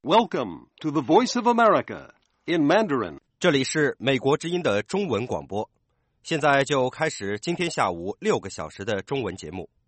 Welcome to the Voice of America in Mandarin. 这里是美国之音的中文广播，现在就开始今天下午6个小时的中文节目。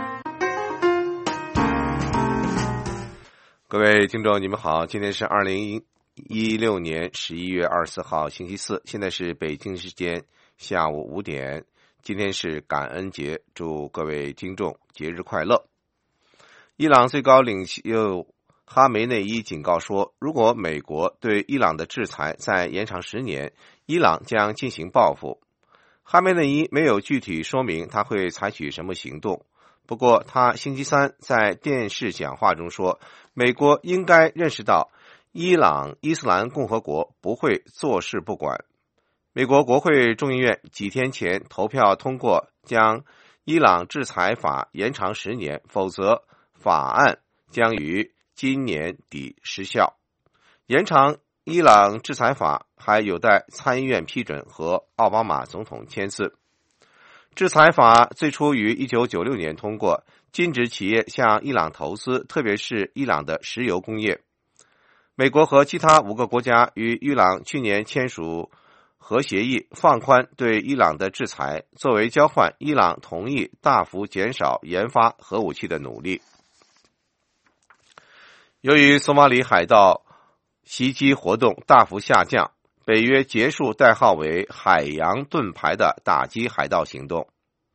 各位听众，你们好，今天是2016年11月24号，星期四，现在是北京时间下午5点。今天是感恩节，祝各位听众节日快乐。伊朗最高领袖哈梅内伊警告说，如果美国对伊朗的制裁再延长10年，伊朗将进行报复。哈梅内伊没有具体说明他会采取什么行动，不过他星期三在电视讲话中说，美国应该认识到伊朗伊斯兰共和国不会坐视不管。美国国会众议院几天前投票通过将伊朗制裁法延长10年，否则法案将于今年底失效。延长伊朗制裁法还有待参议院批准和奥巴马总统签字。制裁法最初于1996年通过，禁止企业向伊朗投资，特别是伊朗的石油工业。美国和其他5个国家与伊朗去年签署核协议，放宽对伊朗的制裁，作为交换，伊朗同意大幅减少研发核武器的努力。由于索马里海盗袭击活动大幅下降，北约结束代号为海洋盾牌的打击海盗行动。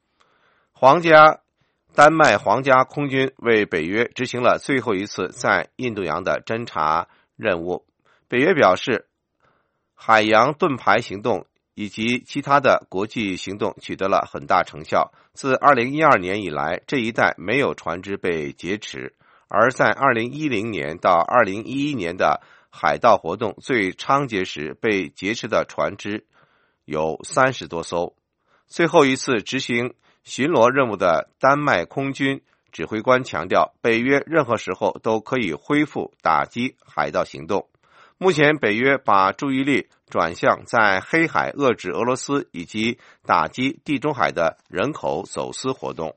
丹麦皇家空军为北约执行了最后一次在印度洋的侦察任务。北约表示，海洋盾牌行动以及其他的国际行动取得了很大成效。自2012年以来，这一带没有船只被劫持，而在2010年到2011年的海盗活动最猖獗时，被劫持的船只有30多艘。最后一次执行巡逻任务的丹麦空军指挥官强调，北约任何时候都可以恢复打击海盗行动。目前北约把注意力转向在黑海遏制俄罗斯以及打击地中海的人口走私活动。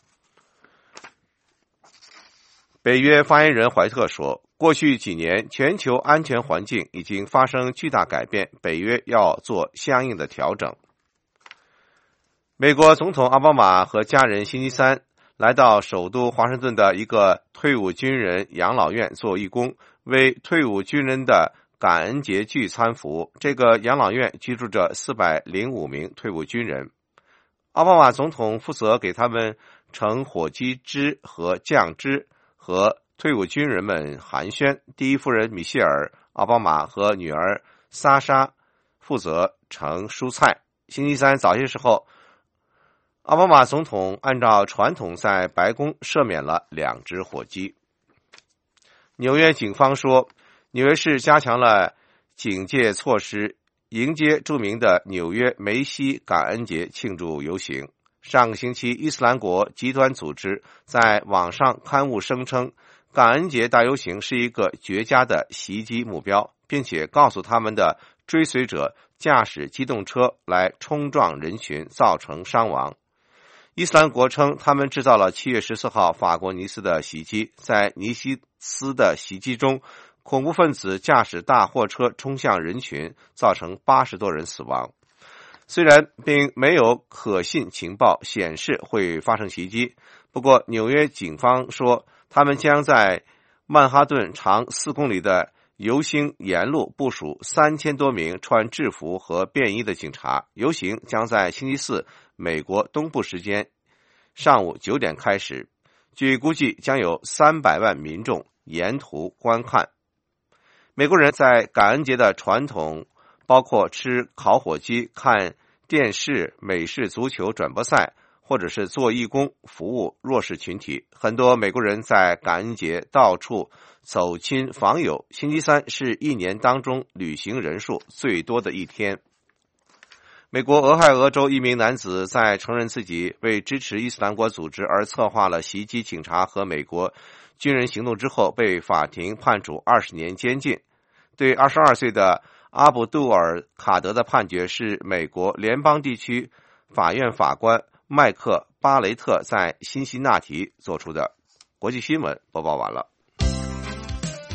北约发言人怀特说，过去几年全球安全环境已经发生巨大改变，北约要做相应的调整。美国总统奥巴马和家人星期三来到首都华盛顿的一个退伍军人养老院做义工，为退伍军人的感恩节聚餐服务。这个养老院居住着405名退伍军人。奥巴马总统负责给他们盛火鸡汁和酱汁，和退伍军人们寒暄。第一夫人米歇尔·奥巴马和女儿莎莎负责盛蔬菜。星期三早些时候，奥巴马总统按照传统在白宫赦免了2只火鸡。纽约警方说，纽约市加强了警戒措施，迎接著名的纽约梅西感恩节庆祝游行。上个星期，伊斯兰国极端组织在网上刊物声称，感恩节大游行是一个绝佳的袭击目标，并且告诉他们的追随者驾驶机动车来冲撞人群，造成伤亡。伊斯兰国称，他们制造了7月14号法国尼斯的袭击。在尼斯的袭击中，恐怖分子驾驶大货车冲向人群，造成80多人死亡。虽然并没有可信情报显示会发生袭击，不过纽约警方说，他们将在曼哈顿长4公里的游行沿路部署3000多名穿制服和便衣的警察。游行将在星期四美国东部时间上午9点开始，据估计将有300万民众沿途观看。美国人在感恩节的传统包括吃烤火鸡、看电视、美式足球转播赛，或者是做义工服务弱势群体。很多美国人在感恩节到处走亲访友。星期三是一年当中旅行人数最多的一天。美国俄亥俄州一名男子在承认自己为支持伊斯兰国组织而策划了袭击警察和美国军人行动之后，被法庭判处20年监禁。对22岁的阿卜杜尔·卡德的判决是美国联邦地区法院法官麦克·巴雷特在辛辛那提做出的。国际新闻播报完了。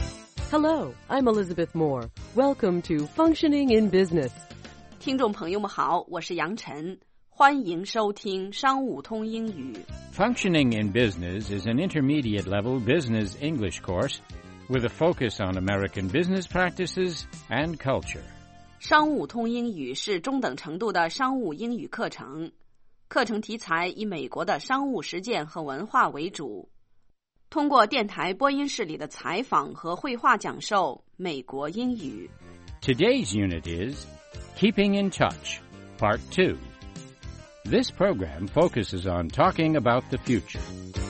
Hello, I'm Elizabeth Moore. Welcome to Functioning in Business. 听众朋友们好，我是杨晨，欢迎收听商务通英语。 Functioning in Business is an intermediate-level business English course with a focus on American business practices and culture. 商务通英语是中等程度的商务英语课程，课程题材以美国的商务实践和文化为主。通过电台播音室里的采访和绘画讲授美国英语。 Today's unit is Keeping in Touch, Part 2. This program focuses on talking about the future.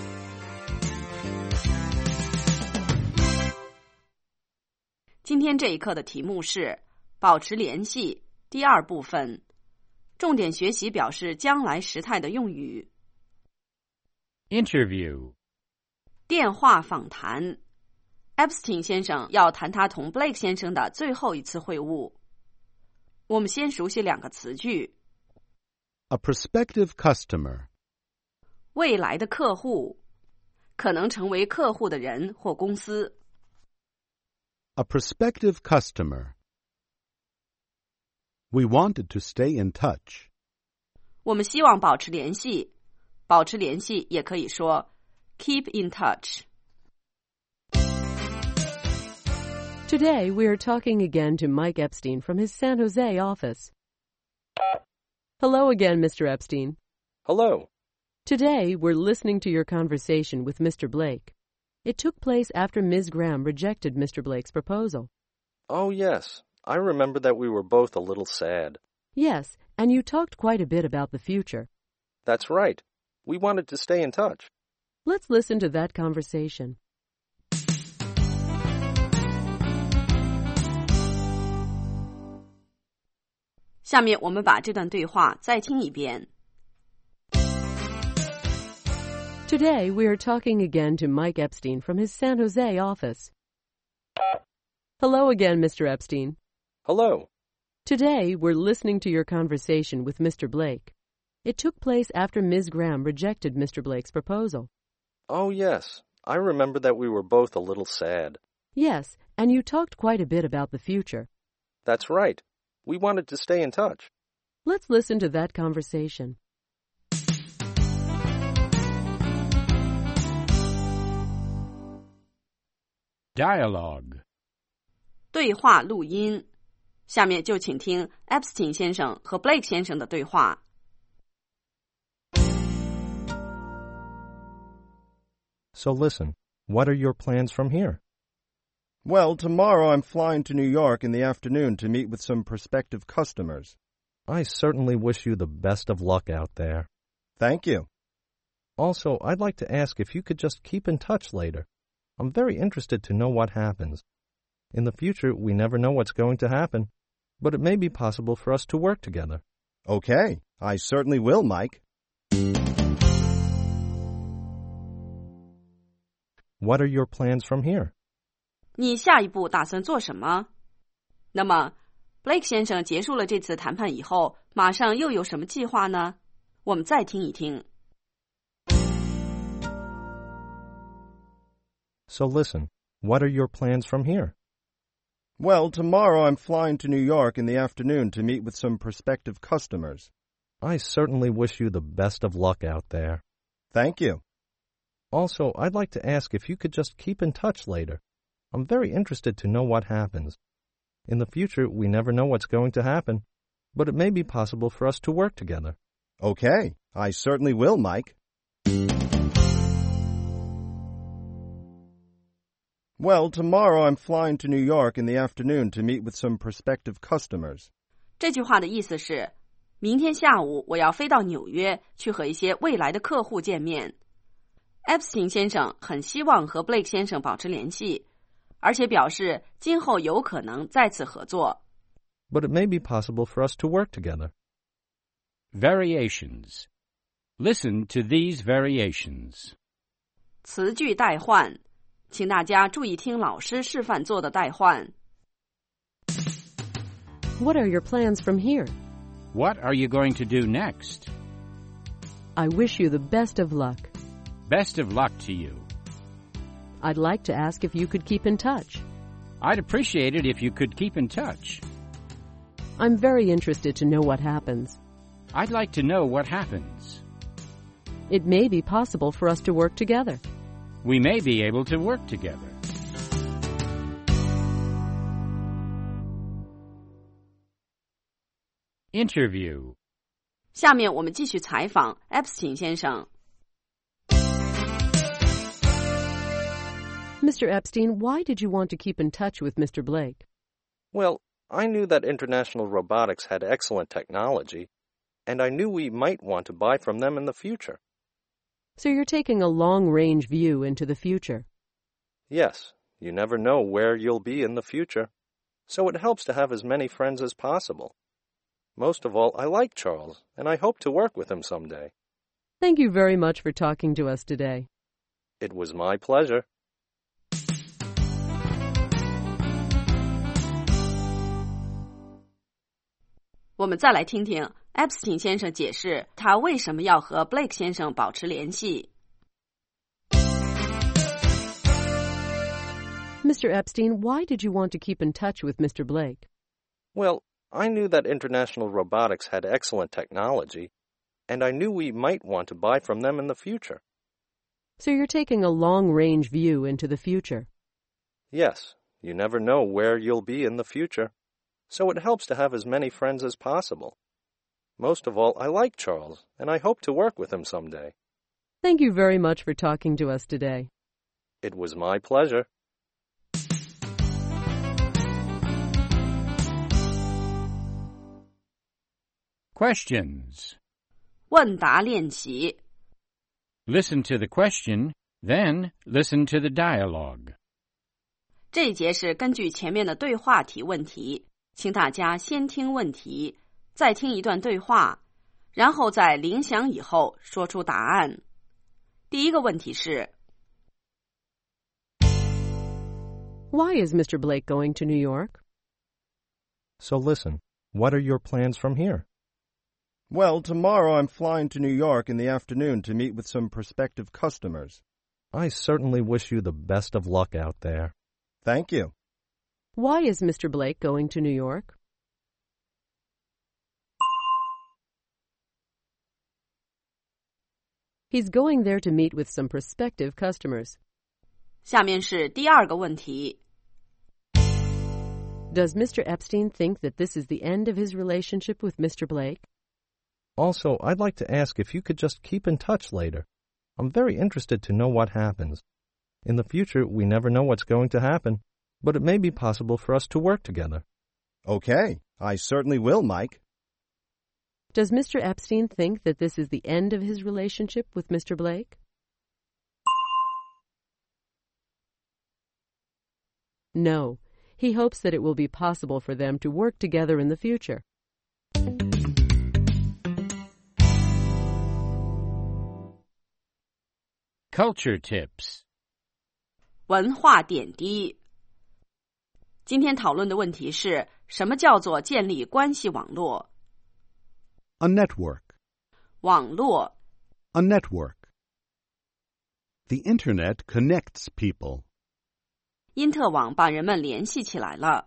今天这一课的题目是保持联系，第二部分，重点学习表示将来时态的用语。 Interview. 电话访谈 Epstein 先生要谈他同 Blake 先生的最后一次会晤。我们先熟悉两个词句。 A prospective customer. 未来的客户，可能成为客户的人或公司。 A prospective customer. We wanted to stay in touch. 我们希望保持联系，保持联系也可以说Keep in touch. Today, we are talking again to Mike Epstein from his San Jose office. Hello again, Mr. Epstein. Hello. Today, we're listening to your conversation with Mr. Blake. It took place after Ms. Graham rejected Mr. Blake's proposal. Oh, yes. I remember that we were both a little sad. Yes, and you talked quite a bit about the future. That's right. We wanted to stay in touch. Let's listen to that conversation. 下面我们把这段对话再听一遍。 Today, we are talking again to Mike Epstein from his San Jose office. Hello again, Mr. Epstein. Hello. Today, we're listening to your conversation with Mr. Blake. It took place after Ms. Graham rejected Mr. Blake's proposal. Oh, yes. I remember that we were both a little sad. Yes, and you talked quite a bit about the future. That's right. We wanted to stay in touch. Let's listen to that conversation. Dialogue. 对话录音。下面就请听 Epstein 先生和 Blake 先生的对话。 So listen, what are your plans from here? Well, tomorrow I'm flying to New York in the afternoon to meet with some prospective customers. I certainly wish you the best of luck out there. Thank you. Also, I'd like to ask if you could just keep in touch later. I'm very interested to know what happens. In the future, we never know what's going to happen, but it may be possible for us to work together. Okay, I certainly will, Mike. What are your plans from here? 你下一步打算做什么？那么 Blake 先生结束了这次谈判以后，马上又有什么计划呢？我们再听一听。 So listen, what are your plans from here? Well, tomorrow I'm flying to New York in the afternoon to meet with some prospective customers. I certainly wish you the best of luck out there. Thank you. Also, I'd like to ask if you could just keep in touch later. I'm very interested to know what happens. In the future, we never know what's going to happen, but it may be possible for us to work together. Okay, I certainly will, Mike. Well, tomorrow I'm flying to New York in the afternoon to meet with some prospective customers. 这句话的意思是，明天下午我要飞到纽约去和一些未来的客户见面。Epstein 先生很希望和 Blake 先生保持联系，而且表示今后有可能再次合作。 But it may be possible for us to work together. Variations. Listen to these variations. 词句代换，请大家注意听老师示范做的代换。 What are your plans from here? What are you going to do next? I wish you the best of luck. Best of luck to you. I'd like to ask if you could keep in touch. I'd appreciate it if you could keep in touch. I'm very interested to know what happens. I'd like to know what happens. It may be possible for us to work together. We may be able to work together. Interview. 下面我们继续采访 Epstein 先生。 Mr. Epstein, why did you want to keep in touch with Mr. Blake? Well, I knew that International Robotics had excellent technology, and I knew we might want to buy from them in the future. So you're taking a long-range view into the future. Yes, you never know where you'll be in the future, so it helps to have as many friends as possible. Most of all, I like Charles, and I hope to work with him someday. Thank you very much for talking to us today. It was my pleasure. 我们再来听听 Epstein 先生解释他为什么要和 Blake 先生保持联系。 Mr. Epstein, why did you want to keep in touch with Mr. Blake? Well, I knew that International Robotics had excellent technology, and I knew we might want to buy from them in the future. So you're taking a long-range view into the future. Yes, you never know where you'll be in the future, so it helps to have as many friends as possible. Most of all, I like Charles, and I hope to work with him someday. Thank you very much for talking to us today. It was my pleasure. 问答练习。 Listen to the question, then listen to the dialogue. 这一节是根据前面的对话提问题，请大家先听问题，再听一段对话，然后在铃响以后说出答案。第一个问题是 Why is Mr. Blake going to New York? So listen, what are your plans from here? Well, tomorrow I'm flying to New York in the afternoon to meet with some prospective customers. I certainly wish you the best of luck out there. Thank you. Why is Mr. Blake going to New York? He's going there to meet with some prospective customers. 下面是第二个问题。 Does Mr. Epstein think that this is the end of his relationship with Mr. Blake? Also, I'd like to ask if you could just keep in touch later. I'm very interested to know what happens. In the future, we never know what's going to happen, but it may be possible for us to work together. Okay, I certainly will, Mike. Does Mr. Epstein think that this is the end of his relationship with Mr. Blake? No. He hopes that it will be possible for them to work together in the future. Culture tips. 文化点滴。今天讨论的问题是什么叫做建立关系网络？ A network. 网络 A network. The Internet connects people. 因特网把人们联系起来了。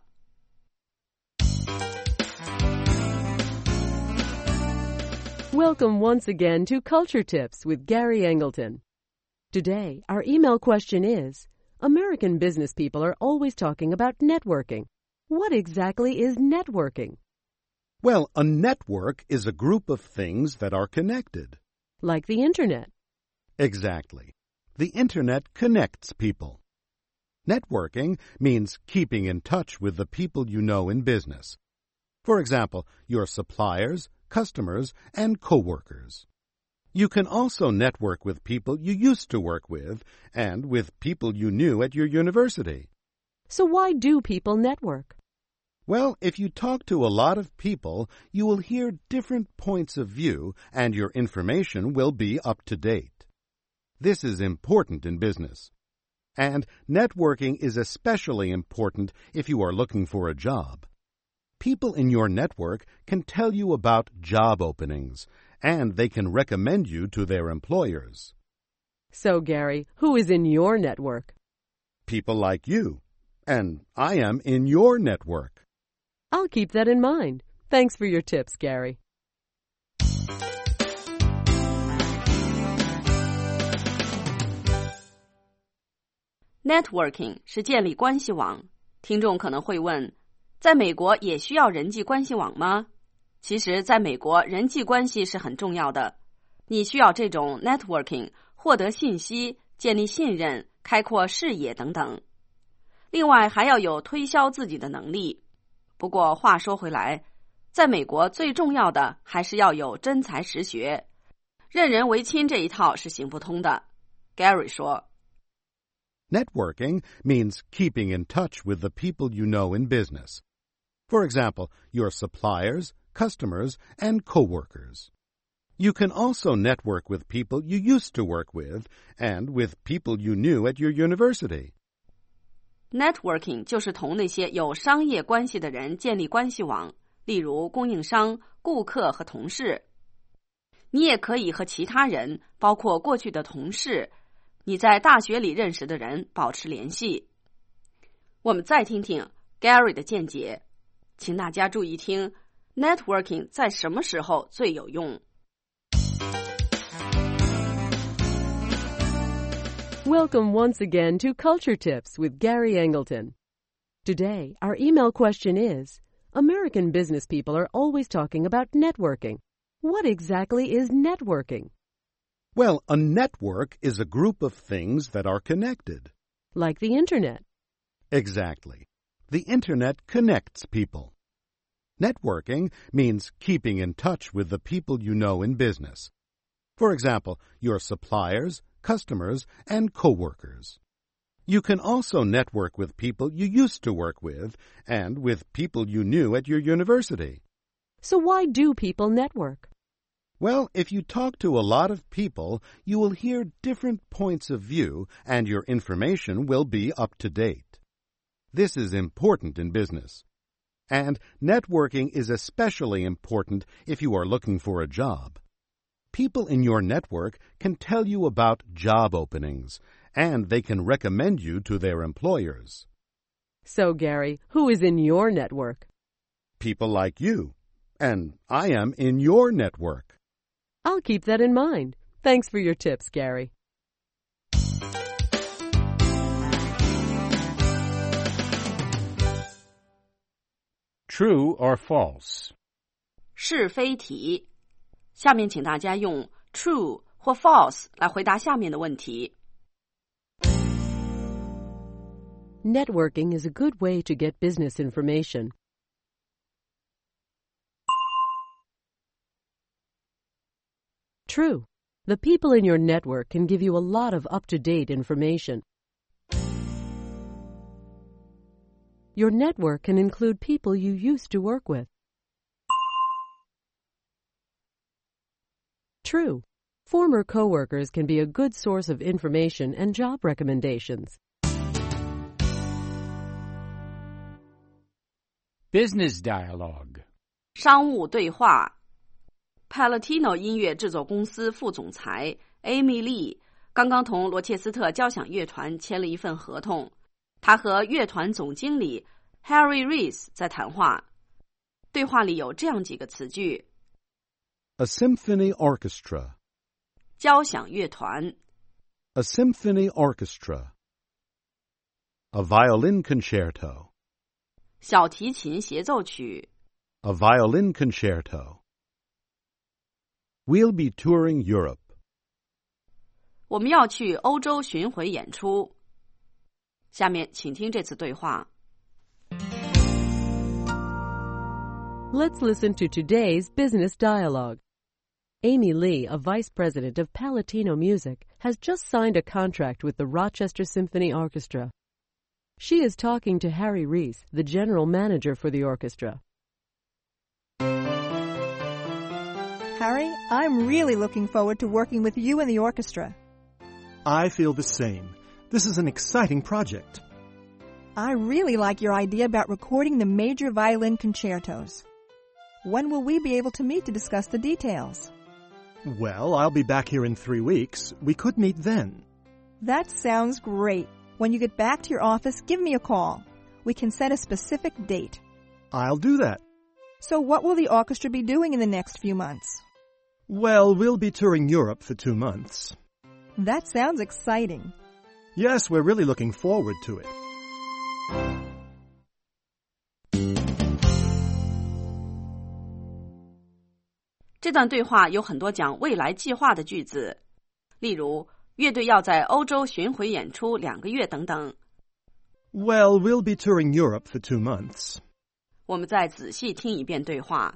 Welcome once again to Culture Tips with Gary Angleton. Today, our email question is, American business people are always talking about networking. What exactly is networking? Well, a network is a group of things that are connected. Like the Internet. Exactly. The Internet connects people. Networking means keeping in touch with the people you know in business. For example, your suppliers, customers, and coworkers. You can also network with people you used to work with and with people you knew at your university. So why do people network? Well, if you talk to a lot of people, you will hear different points of view and your information will be up to date. This is important in business. And networking is especially important if you are looking for a job. People in your network can tell you about job openings, and they can recommend you to their employers. So, Gary, who is in your network? People like you. and I am in your network. I'll keep that in mind. Thanks for your tips, Gary. Networking 是建立关系网。听众可能会问，在美国也需要人际关系网吗？其实，在美国，人际关系是很重要的。你需要这种 networking 获得信息、建立信任、开阔视野等等。另外，还要有推销自己的能力。不过话说回来，在美国最重要的还是要有真才实学。任人唯亲这一套是行不通的。Gary 说 Networking means keeping in touch with the people you know in business. For example, your suppliers, customers, and coworkers. You can also network with people you used to work with and with people you knew at your university. Networking 就是同那些有商业关系的人建立关系网，例如供应商、顾客和同事。你也可以和其他人，包括过去的同事，你在大学里认识的人保持联系。我们再听听 Gary 的见解，请大家注意听 Networking 在什么时候最有用。 Welcome once again to Culture Tips with Gary Angleton. Today, our email question is, American business people are always talking about networking. What exactly is networking? Well, a network is a group of things that are connected. Like the Internet. Exactly. The Internet connects people. Networking means keeping in touch with the people you know in business. For example, your suppliers, customers, and coworkers. You can also network with people you used to work with and with people you knew at your university. So why do people network? Well, if you talk to a lot of people, you will hear different points of view and your information will be up to date. This is important in business. And networking is especially important if you are looking for a job. People in your network can tell you about job openings, and they can recommend you to their employers. So, Gary, who is in your network? People like you. And I am in your network. I'll keep that in mind. Thanks for your tips, Gary. True or false? 是非题。下面请大家用 true 或 false 来回答下面的问题。 Networking is a good way to get business information. True. The people in your network can give you a lot of up-to-date information. Your network can include people you used to work with. True. Former coworkers can be a good source of information and job recommendations. Business dialogue. 商务对话。Palatino 音乐制作公司副总裁 Amy Lee 刚刚同罗切斯特交响乐团签了一份合同。他和乐团总经理 Harry Reese 在谈话。对话里有这样几个词句： A symphony orchestra. 交响乐团。 A symphony orchestra. A violin concerto. 小提琴协奏曲。 A violin concerto. We'll be touring Europe. 我们要去欧洲巡回演出。下面请听这次对话。 Let's listen to today's business dialogue. Amy Lee, a vice president of Palatino Music, has just signed a contract with the Rochester Symphony Orchestra. She is talking to Harry Reese, the general manager for the orchestra. Harry, I'm really looking forward to working with you and the orchestra. I feel the same. This is an exciting project. I really like your idea about recording the major violin concertos. When will we be able to meet to discuss the details? Well, I'll be back here in 3 weeks. We could meet then. That sounds great. When you get back to your office, give me a call. We can set a specific date. I'll do that. So what will the orchestra be doing in the next few months? Well, we'll be touring Europe for 2 months. That sounds exciting. Yes, we're really looking forward to it. 这段对话有很多讲未来计划的句子，例如乐队要在欧洲巡回演出2个月等等。 Well, we'll be touring Europe for 2 months. 我们再仔细听一遍对话。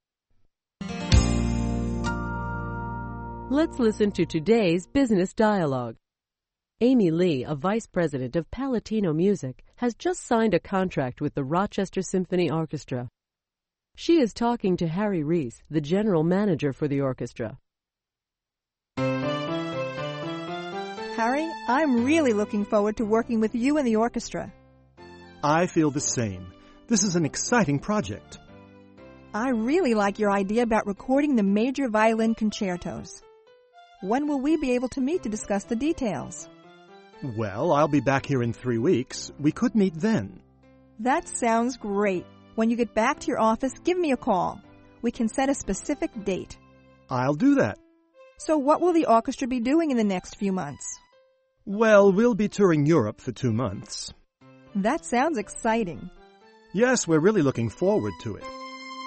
Let's listen to today's business dialogue. Amy Lee, a vice president of Palatino Music, has just signed a contract with the Rochester Symphony Orchestra. She is talking to Harry Reese, the general manager for the orchestra. Harry, I'm really looking forward to working with you and the orchestra. I feel the same. This is an exciting project. I really like your idea about recording the major violin concertos. When will we be able to meet to discuss the details? Well, I'll be back here in 3 weeks. We could meet then. That sounds great. When you get back to your office, give me a call. We can set a specific date. I'll do that. So what will the orchestra be doing in the next few months? Well, we'll be touring Europe for 2 months. That sounds exciting. Yes, we're really looking forward to it.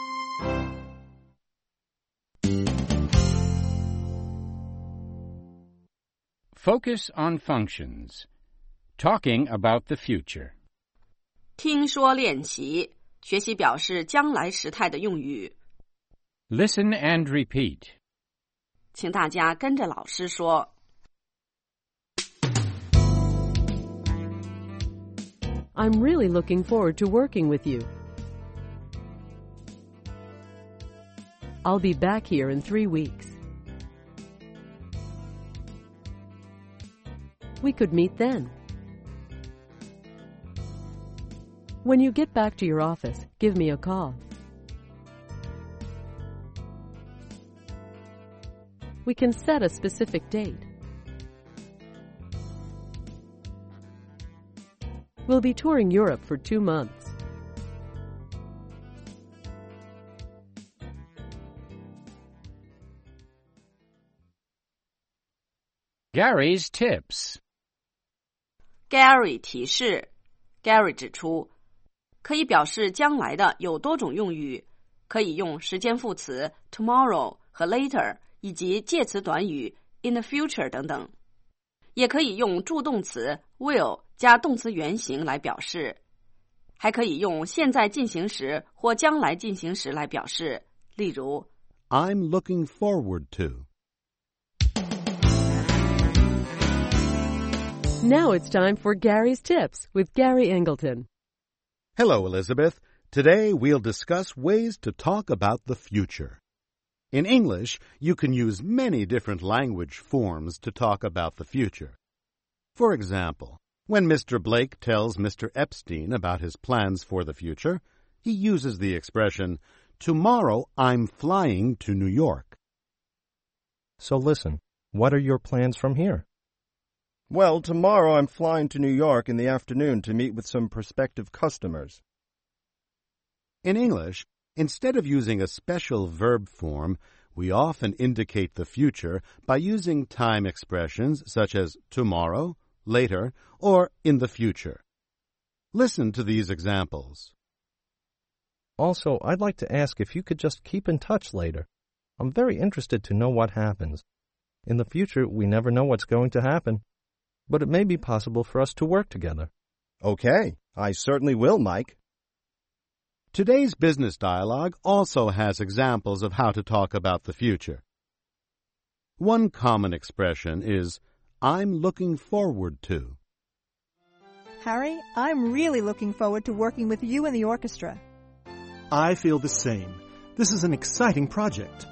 Focus on functions. Talking about the future. 听说练习，学习表示将来时态的用语。 Listen and repeat. 请大家跟着老师说。 I'm really looking forward to working with you. I'll be back here in 3 weeks. We could meet then. When you get back to your office, give me a call. We can set a specific date. We'll be touring Europe for 2 months. Gary's tips. Gary 提示 Gary 指出，可以表示将来的有多种用语，可以用时间副词 tomorrow 和 later 以及介词短语 in the future 等等，也可以用助动词 will 加动词原形来表示，还可以用现在进行时或将来进行时来表示，例如 I'm looking forward to. Now it's time for Gary's Tips with Gary Angleton. Hello, Elizabeth. Today we'll discuss ways to talk about the future. In English, you can use many different language forms to talk about the future. For example, when Mr. Blake tells Mr. Epstein about his plans for the future, he uses the expression, "Tomorrow I'm flying to New York." So listen, what are your plans from here? Well, tomorrow I'm flying to New York in the afternoon to meet with some prospective customers. In English, instead of using a special verb form, we often indicate the future by using time expressions such as tomorrow, later, or in the future. Listen to these examples. Also, I'd like to ask if you could just keep in touch later. I'm very interested to know what happens. In the future, we never know what's going to happen, but it may be possible for us to work together. Okay, I certainly will, Mike. Today's business dialogue also has examples of how to talk about the future. One common expression is, I'm looking forward to. Harry, I'm really looking forward to working with you and the orchestra. I feel the same. This is an exciting project.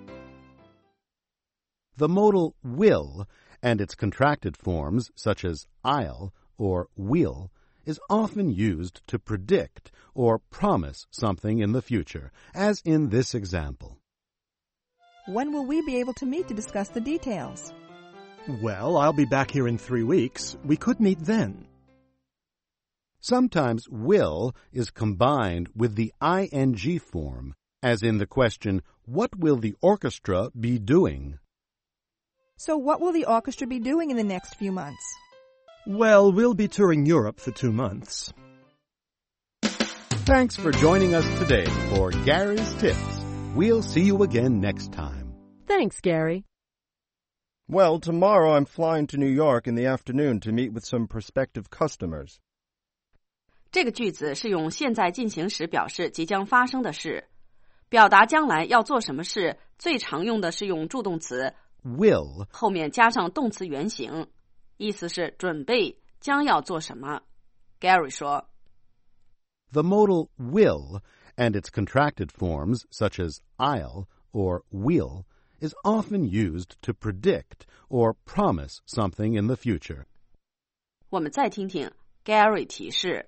The modal will and its contracted forms, such as I'll or will, is often used to predict or promise something in the future, as in this example. When will we be able to meet to discuss the details? Well, I'll be back here in 3 weeks. We could meet then. Sometimes will is combined with the ing form, as in the question, what will the orchestra be doing? So what will the orchestra be doing in the next few months? Well, we'll be touring Europe for 2 months. Thanks for joining us today for Gary's Tips. We'll see you again next time. Thanks, Gary. Well, tomorrow I'm flying to New York in the afternoon to meet with some prospective customers. 这个句子是用现在进行时表示即将发生的事。表达将来要做什么事，最常用的是用助动词 will 后面加上动词原形，意思是准备将要做什么。Gary 说 The modal will and its contracted forms such as I'll or we'll is often used to predict or promise something in the future. 我们再听听 Gary 提示。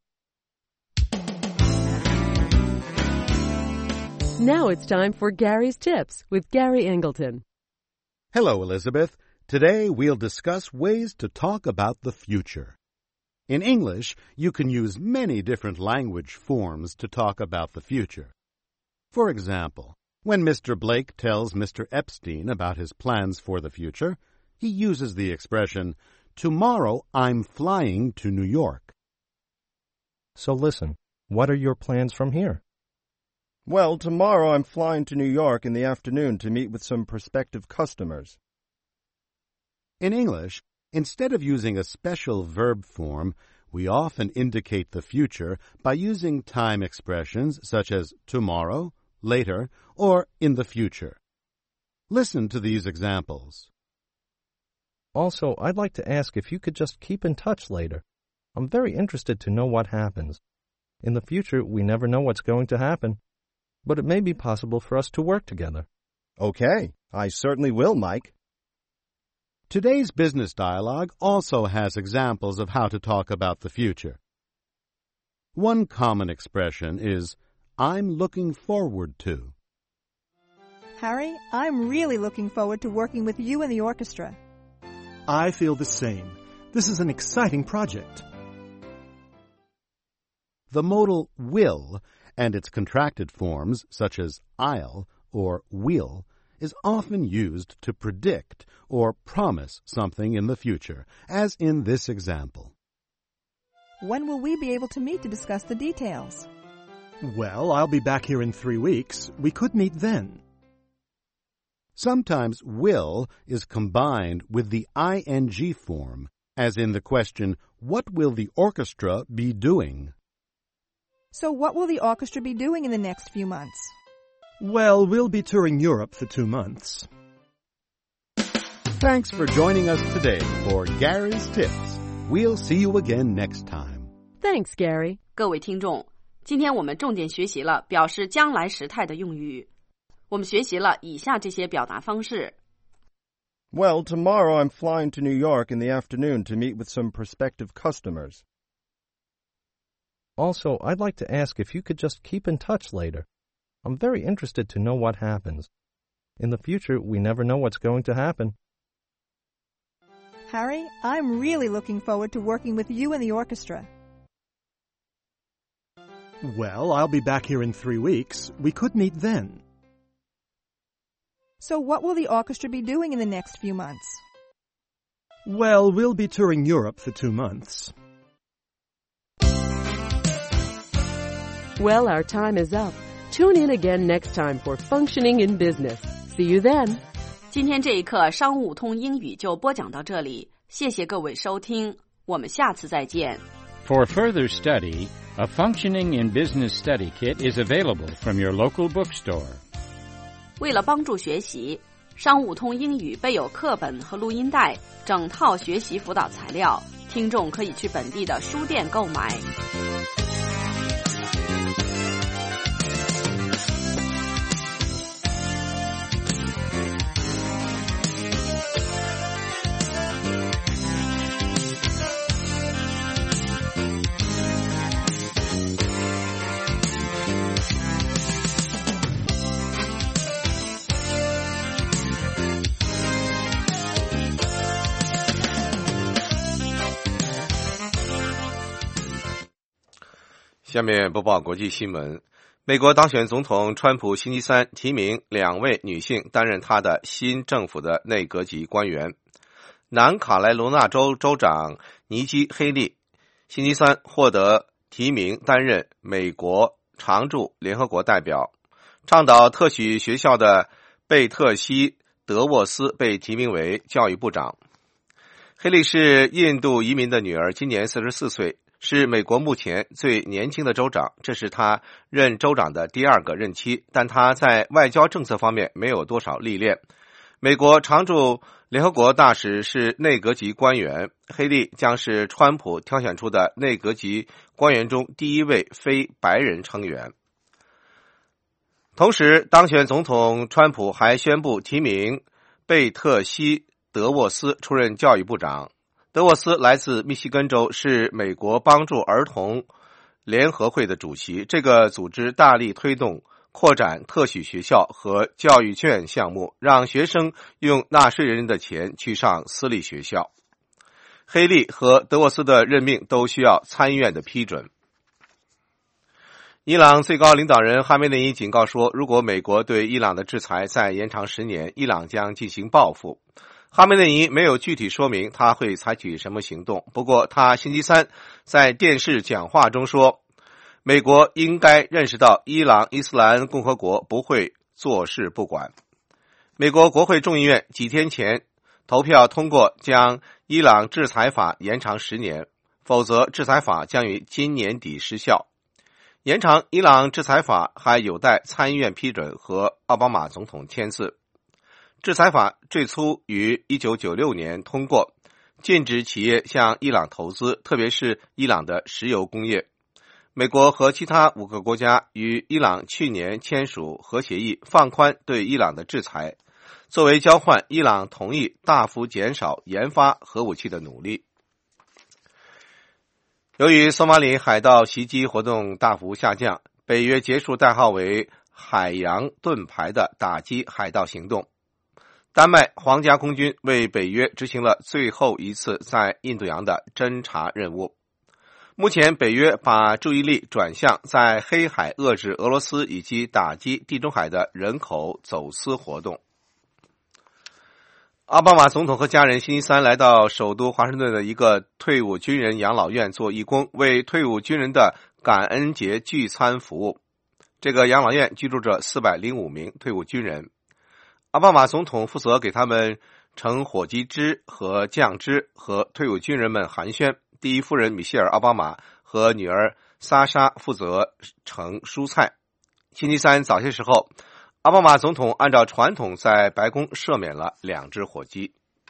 Now it's time for Gary's Tips with Gary Angleton. Hello, Elizabeth. Today we'll discuss ways to talk about the future. In English, you can use many different language forms to talk about the future. For example, when Mr. Blake tells Mr. Epstein about his plans for the future, he uses the expression, "Tomorrow I'm flying to New York." So listen, what are your plans from here? Well, tomorrow I'm flying to New York in the afternoon to meet with some prospective customers. In English, instead of using a special verb form, we often indicate the future by using time expressions such as tomorrow, later, or in the future. Listen to these examples. Also, I'd like to ask if you could just keep in touch later. I'm very interested to know what happens. In the future, we never know what's going to happen, but it may be possible for us to work together. Okay, I certainly will, Mike. Today's business dialogue also has examples of how to talk about the future. One common expression is, I'm looking forward to. Harry, I'm really looking forward to working with you and the orchestra. I feel the same. This is an exciting project. The modal will and its contracted forms such as I'll or we'll is often used to predict or promise something in the future, as in this example. When will we be able to meet to discuss the details? Well, I'll be back here in 3 weeks. We could meet then. Sometimes will is combined with the ing form, as in the question, what will the orchestra be doing? So what will the orchestra be doing in the next few months? Well, we'll be touring Europe for 2 months. Thanks for joining us today for Gary's Tips. We'll see you again next time. Thanks, Gary. 各位听众，今天我们重点学习了表示将来时态的用语。我们学习了以下这些表达方式。 Well, tomorrow I'm flying to New York in the afternoon to meet with some prospective customers. Also, I'd like to ask if you could just keep in touch later. I'm very interested to know what happens. In the future, we never know what's going to happen. Harry, I'm really looking forward to working with you and the orchestra. Well, I'll be back here in 3 weeks. We could meet then. So what will the orchestra be doing in the next few months? Well, we'll be touring Europe for 2 months. Well, our time is up. Tune in again next time for Functioning in Business. See you then. 今天这一课商务通英语就播讲到这里，谢谢各位收听，我们下次再见。 For further study, a Functioning in Business Study Kit is available from your local bookstore. 为了帮助学习，商务通英语备有课本和录音带，整套学习辅导材料，听众可以去本地的书店购买。 下面播报国际新闻。美国当选总统川普星期三提名2位女性担任他的新政府的内阁级官员。南卡罗来纳州州长尼基·黑利星期三获得提名担任美国常驻联合国代表。倡导特许学校的贝特西·德沃斯被提名为教育部长。黑利是印度移民的女儿，今年44岁，是美国目前最年轻的州长，这是他任州长的第2个任期，但他在外交政策方面没有多少历练。美国常驻联合国大使是内阁级官员，黑利将是川普挑选出的内阁级官员中第1位非白人成员。同时，当选总统川普还宣布提名贝特西·德沃斯出任教育部长。德沃斯来自密西根州，是美国帮助儿童联合会的主席。这个组织大力推动扩展特许学校和教育券项目，让学生用纳税人的钱去上私立学校。黑利和德沃斯的任命都需要参议院的批准。伊朗最高领导人哈梅内伊警告说，如果美国对伊朗的制裁再延长10年，伊朗将进行报复。哈梅内伊没有具体说明他会采取什么行动，不过他星期三在电视讲话中说，美国应该认识到伊朗伊斯兰共和国不会坐视不管。美国国会众议院几天前投票通过将伊朗制裁法延长10年，否则制裁法将于今年底失效。延长伊朗制裁法还有待参议院批准和奥巴马总统签字。制裁法最初于1996年通过，禁止企业向伊朗投资，特别是伊朗的石油工业。美国和其他5个国家与伊朗去年签署核协议，放宽对伊朗的制裁，作为交换，伊朗同意大幅减少研发核武器的努力。由于索马里海盗袭击活动大幅下降，北约结束代号为海洋盾牌的打击海盗行动。丹麦皇家空军为北约执行了最后一次在印度洋的侦察任务。目前北约把注意力转向在黑海遏制俄罗斯以及打击地中海的人口走私活动。奥巴马总统和家人星期三来到首都华盛顿的一个退伍军人养老院做义工，为退伍军人的感恩节聚餐服务。这个养老院居住着405名退伍军人。奥巴马总统负责给他们盛火鸡汁和酱汁，和退伍军人们寒暄。第一夫人米歇尔·奥巴马和女儿莎莎负责盛蔬菜。星期三早些时候，奥巴马总统按照传统在白宫赦免了2只火鸡。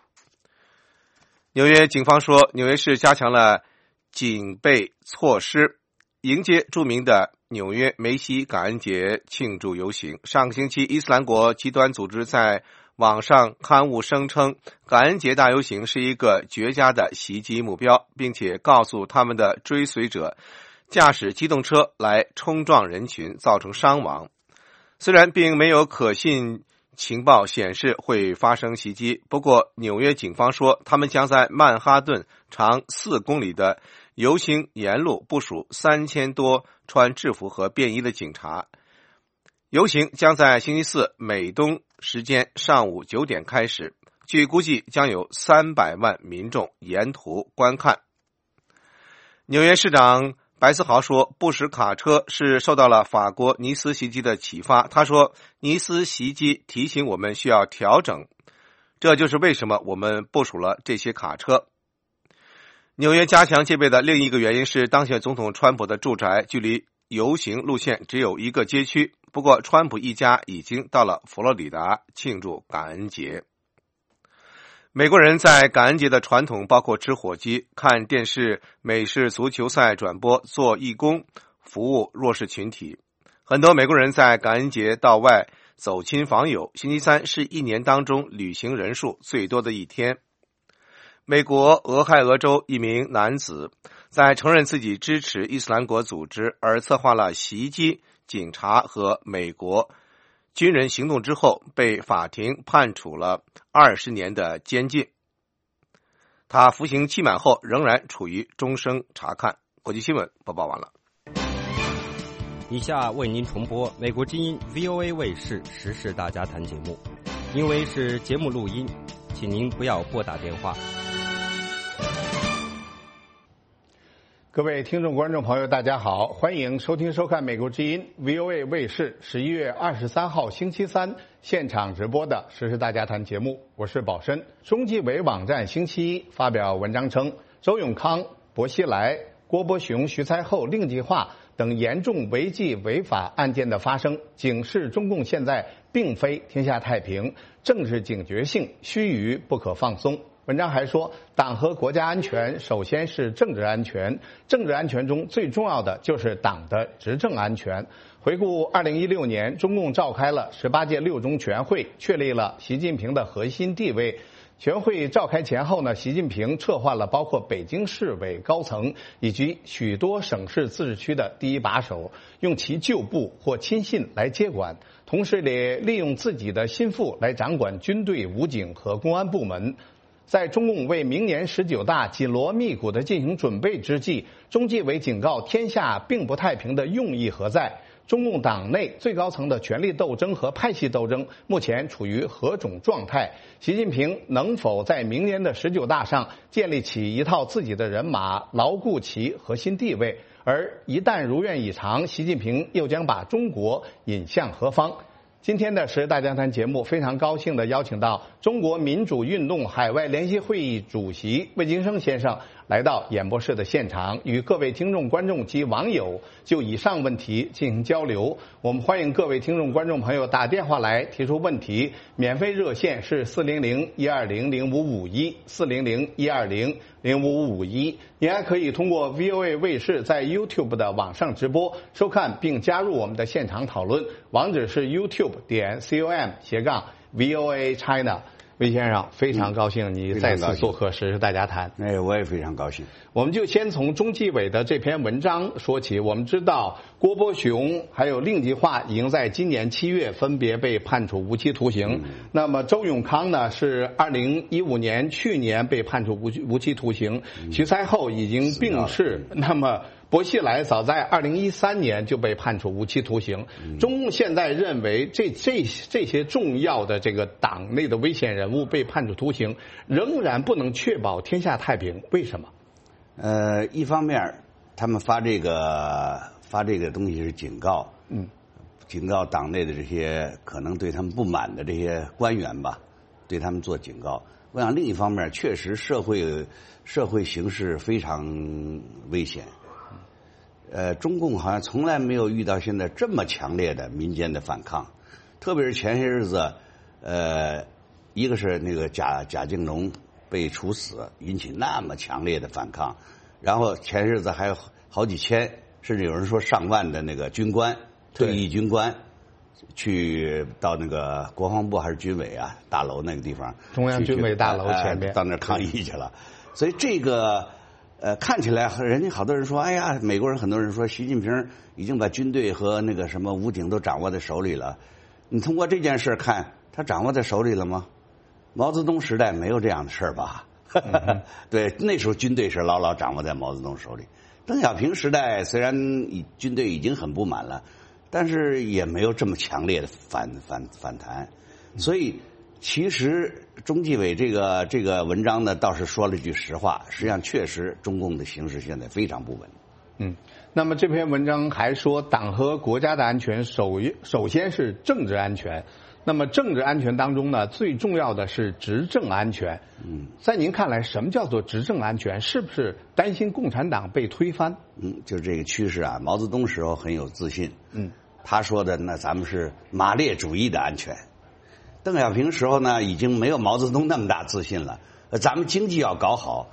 纽约警方说，纽约市加强了警备措施，迎接著名的纽约梅西感恩节庆祝游行。上个星期，伊斯兰国极端组织在网上刊物声称，感恩节大游行是一个绝佳的袭击目标，并且告诉他们的追随者驾驶机动车来冲撞人群，造成伤亡。虽然并没有可信情报显示会发生袭击，不过纽约警方说，他们将在曼哈顿长4公里的游行沿路部署3000多穿制服和便衣的警察。游行将在星期四美东时间上午9点开始，据估计将有300万民众沿途观看。纽约市长白思豪说，布什卡车是受到了法国尼斯袭击的启发。他说，尼斯袭击提醒我们需要调整，这就是为什么我们部署了这些卡车。纽约加强戒备的另一个原因是，当选总统川普的住宅距离游行路线只有1个街区。不过，川普一家已经到了佛罗里达庆祝感恩节。美国人在感恩节的传统包括吃火鸡、看电视美式足球赛转播、做义工、服务弱势群体。很多美国人在感恩节到外走亲访友。星期三是1年当中旅行人数最多的一天。美国俄亥俄州一名男子在承认自己支持伊斯兰国组织而策划了袭击警察和美国军人行动之后，被法庭判处了20年的监禁。他服刑期满后仍然处于终身查看。国际新闻播报完了。 以下为您重播美国之音 VOA 卫视时事大家谈节目，因为是节目录音，请您不要拨打电话。 各位听众观众朋友大家好，欢迎收听收看美国之音 VOA 卫视11月23号星期三现场直播的时事大家谈节目，我是宝申。中纪委网站星期一发表文章称，周永康、薄熙来、郭伯雄、徐才厚、令计划等严重违纪违法案件的发生，警示中共现在并非天下太平，政治警觉性须臾不可放松。文章还说，党和国家安全首先是政治安全，政治安全中最重要的就是党的执政安全。回顾2016年，中共召开了18届六中全会，确立了习近平的核心地位。全会召开前后呢，习近平撤换了包括北京市委高层以及许多省市自治区的第一把手，用其旧部或亲信来接管，同时也利用自己的心腹来掌管军队、武警和公安部门。在中共为明年19大紧锣密鼓地进行准备之际，中纪委警告天下并不太平的用意何在？中共党内最高层的权力斗争和派系斗争目前处于何种状态？习近平能否在明年的19大上建立起一套自己的人马，牢固其核心地位？而一旦如愿以偿，习近平又将把中国引向何方？今天的时事大家谈节目，非常高兴地邀请到中国民主运动海外联席会议主席魏京生先生来到演播室的现场，与各位听众观众及网友就以上问题进行交流。我们欢迎各位听众观众朋友打电话来提出问题，免费热线是400-120-0551 400-120-0551。您还可以通过 VOA 卫视在 YouTube 的网上直播收看并加入我们的现场讨论，网址是 youtube.com/VOA China。魏先生，非常高兴你再次做客时事大家谈。 我也非常高兴。 我们就先从中纪委的这篇文章说起。我们知道郭伯雄还有令计划已经在今年7月分别被判处无期徒刑。那么周永康呢是2015年去年被判处无期徒刑。徐才厚已经病逝。那么薄熙来早在2013年就被判处无期徒刑。中共现在认为这些重要的这个党内的危险人物被判处徒刑，仍然不能确保天下太平，为什么？ 一方面他们发这个东西是警告，警告党内的这些可能对他们不满的这些官员吧，对他们做警告。我想另一方面，确实社会形势非常危险。中共好像从来没有遇到现在这么强烈的民间的反抗，特别是前些日子，一个是那个贾敬龙被处死，引起那么强烈的反抗，然后前日子还有好几千，甚至有人说上万的那个军官，退役军官，去到那个国防部还是军委啊大楼那个地方， 中央军委大楼前面， 到那儿抗议去了。所以这个。看起来人家好多人说，哎呀，美国人很多人说，习近平已经把军队和那个什么武警都掌握在手里了。你通过这件事看，他掌握在手里了吗？毛泽东时代没有这样的事吧？对，那时候军队是牢牢掌握在毛泽东手里。邓小平时代虽然军队已经很不满了，但是也没有这么强烈的反弹，所以。其实中纪委这个文章呢，倒是说了句实话，实际上确实中共的形势现在非常不稳。 那么这篇文章还说，党和国家的安全首先是政治安全。那么政治安全当中呢，最重要的是执政安全。在您看来，什么叫做执政安全？是不是担心共产党被推翻？ 就是这个趋势啊。毛泽东时候很有自信，他说的那咱们是马列主义的安全。邓小平时候呢，已经没有毛泽东那么大自信了。咱们经济要搞好，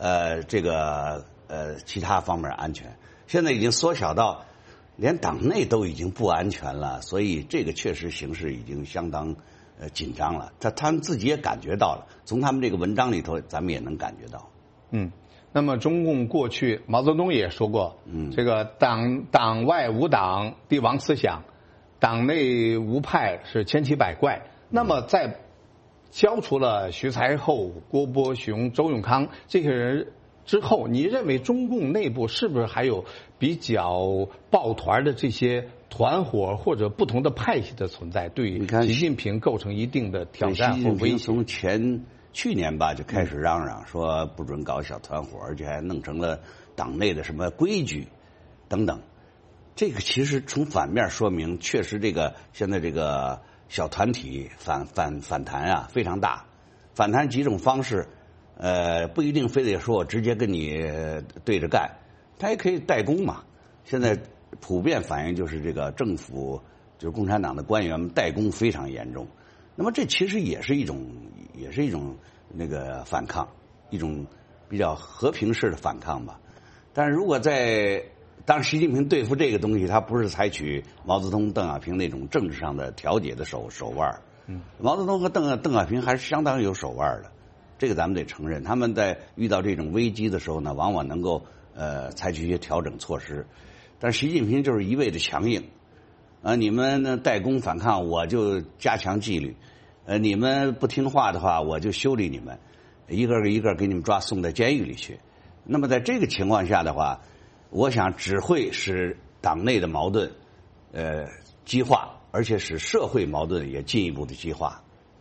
其他方面安全，现在已经缩小到连党内都已经不安全了，所以这个确实形势已经相当紧张了。他们自己也感觉到了，从他们这个文章里头，咱们也能感觉到。 那么中共过去，毛泽东也说过，这个党外无党，帝王思想；党内无派，是千奇百怪。那么在消除了徐才厚、郭伯雄、周永康这些人之后，你认为中共内部是不是还有比较抱团的这些团伙或者不同的派系的存在，对习近平构成一定的挑战和威胁？ 从去年吧就开始嚷嚷说不准搞小团伙，而且还弄成了党内的什么规矩等等。这个其实从反面说明，确实现在这个小团体反弹啊非常大。反弹几种方式，不一定非得说我直接跟你对着干，他也可以代工嘛。现在普遍反映就是这个政府就是共产党的官员们代工非常严重。那么这其实也是一种那个反抗，一种比较和平式的反抗吧。但是如果当习近平对付这个东西，他不是采取毛泽东、邓小平那种政治上的调解的手腕。毛泽东和邓小平还是相当有手腕的，这个咱们得承认。他们在遇到这种危机的时候呢，往往能够采取一些调整措施。但是习近平就是一味的强硬，你们呢代工反抗，我就加强纪律；你们不听话的话，我就修理你们，一个给你们送到监狱里去。那么在这个情况下的话，我想只会使党内的矛盾激化，而且使社会矛盾也进一步的激化。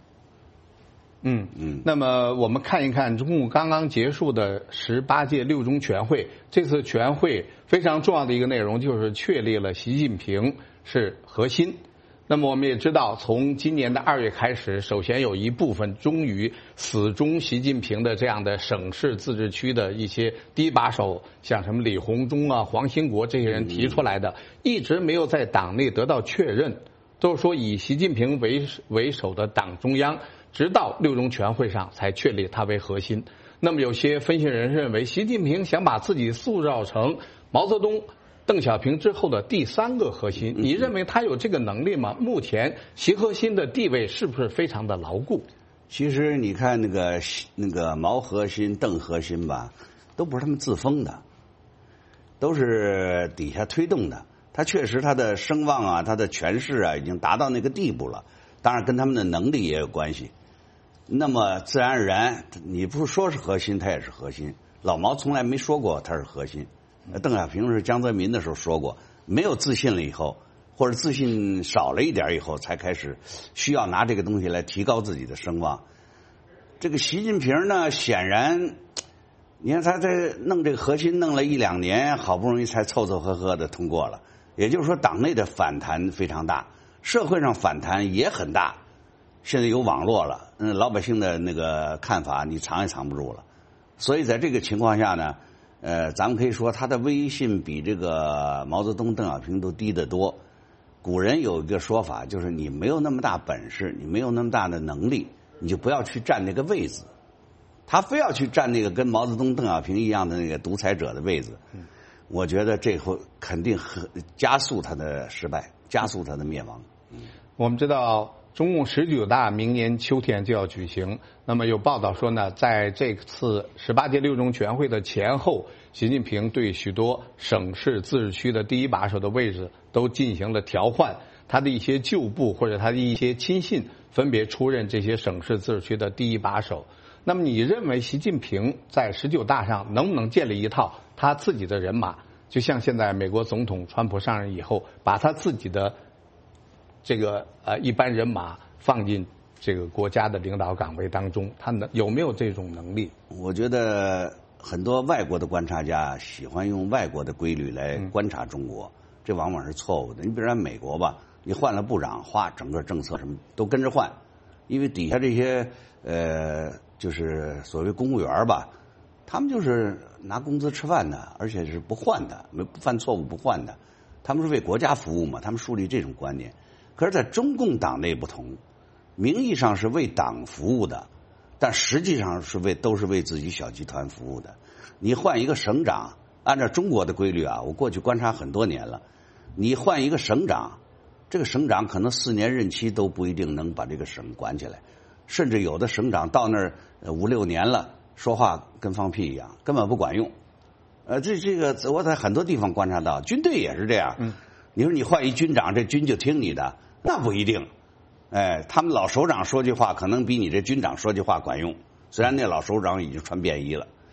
那么我们看一看中共刚刚结束的18届六中全会，这次全会非常重要的一个内容就是确立了习近平是核心。那么我们也知道，从今年的2月开始，首先有一部分终于死忠习近平的这样的省市自治区的一些第一把手，像什么李鸿忠啊、黄兴国这些人提出来的，一直没有在党内得到确认，都是说以习近平为首的党中央，直到六中全会上才确立他为核心。那么有些分析人认为，习近平想把自己塑造成毛泽东、邓小平之后的第3个核心，你认为他有这个能力吗？目前习核心的地位是不是非常的牢固？ 其实你看那个毛核心、邓核心吧，都不是他们自封的，都是底下推动的。他确实他的声望啊，他的权势啊，已经达到那个地步了。当然跟他们的能力也有关系。那么自然而然，你不说是核心，他也是核心。老毛从来没说过他是核心。邓小平是江泽民的时候说过，没有自信了以后，或者自信少了一点以后，才开始需要拿这个东西来提高自己的声望。这个习近平呢，显然你看他在弄这个核心弄了1、2年，好不容易才凑凑合合的通过了。也就是说，党内的反弹非常大，社会上反弹也很大。现在有网络了，老百姓的那个看法你藏也藏不住了。所以在这个情况下呢，咱们可以说他的威信比这个毛泽东、邓小平都低得多。古人有一个说法，就是你没有那么大本事，你没有那么大的能力，你就不要去占那个位子。他非要去占那个跟毛泽东、邓小平一样的那个独裁者的位子，我觉得这会肯定加速他的失败，加速他的灭亡。 我们知道中共19大明年秋天就要举行，那么有报道说呢，在这次18届六中全会的前后，习近平对许多省市自治区的第一把手的位置都进行了调换，他的一些旧部或者他的一些亲信分别出任这些省市自治区的第一把手。那么你认为习近平在19大上能不能建立一套他自己的人马，就像现在美国总统川普上任以后，把他自己的这个一般人马放进这个国家的领导岗位当中，他有没有这种能力？ 我觉得很多外国的观察家喜欢用外国的规律来观察中国，这往往是错误的。你比如说美国吧，你换了部长，整个政策什么都跟着换，因为底下这些就是所谓公务员吧，他们就是拿工资吃饭的，而且是不换的，不犯错误不换的，他们是为国家服务嘛，他们树立这种观念。可是在中共党内不同，名义上是为党服务的，但实际上都是为自己小集团服务的。你换一个省长，按照中国的规律啊，我过去观察很多年了，你换一个省长，这个省长可能4年任期都不一定能把这个省管起来，甚至有的省长到那儿5、6年了，说话跟放屁一样，根本不管用。这个我在很多地方观察到，军队也是这样。你说你换一军长，这军就听你的，那不一定。他们老首长说句话，可能比你这军长说句话管用。虽然那老首长已经穿便衣了，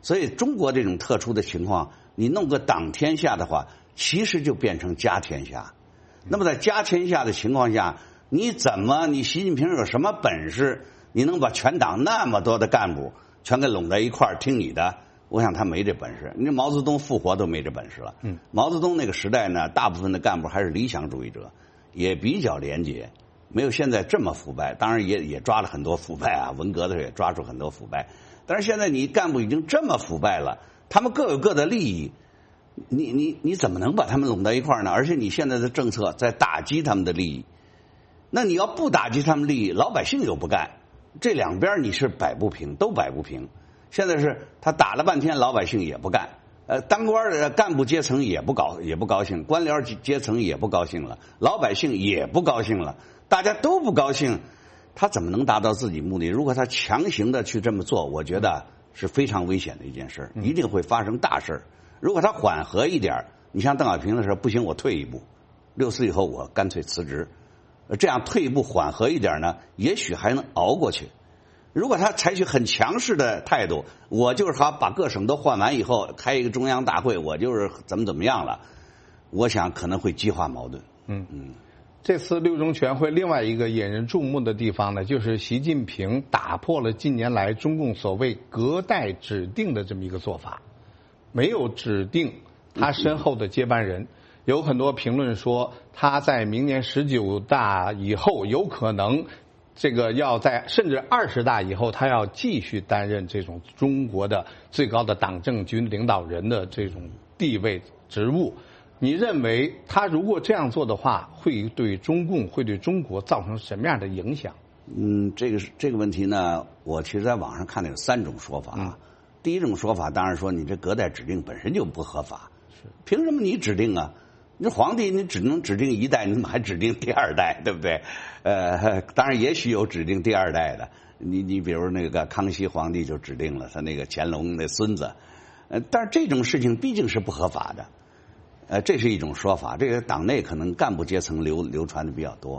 所以中国这种特殊的情况，你弄个党天下的话，其实就变成家天下。那么在家天下的情况下，你习近平有什么本事，你能把全党那么多的干部全给拢在一块儿听你的？我想他没这本事。你毛泽东复活都没这本事了。毛泽东那个时代呢，大部分的干部还是理想主义者，也比较廉洁，没有现在这么腐败。当然也抓了很多腐败啊，文革的时候也抓住很多腐败。但是现在你干部已经这么腐败了，他们各有各的利益，你怎么能把他们拢在一块儿呢？而且你现在的政策在打击他们的利益，那你要不打击他们利益，老百姓又不干，这两边你是摆不平，都摆不平。现在是他打了半天，老百姓也不干，当官的干部阶层也不高兴，官僚阶层也不高兴了，老百姓也不高兴了，大家都不高兴，他怎么能达到自己目的？如果他强行的去这么做，我觉得是非常危险的一件事，一定会发生大事。如果他缓和一点，你像邓小平的时候，不行，我退一步，64以后我干脆辞职，这样退一步缓和一点呢，也许还能熬过去。如果他采取很强势的态度，我就是把各省都换完以后，开一个中央大会，我就是怎么样了，我想可能会激化矛盾。 这次六中全会另外一个引人注目的地方呢，就是习近平打破了近年来中共所谓隔代指定的这么一个做法，没有指定他身后的接班人。有很多评论说，他在明年19大以后有可能这个要在甚至20大以后，他要继续担任这种中国的最高的党政军领导人的这种地位职务。你认为他如果这样做的话，会对中共、会对中国造成什么样的影响？ 这个问题呢，我其实在网上看到有3种说法。第一种说法当然说你这隔代指定本身就不合法，凭什么你指定啊？你皇帝你只能指定一代，你怎么还指定第2代，对不对？当然也许有指定第2代的，你比如那个康熙皇帝就指定了他那个乾隆的孙子，但是这种事情毕竟是不合法的，这是一种说法，这个党内可能干部阶层流传的比较多。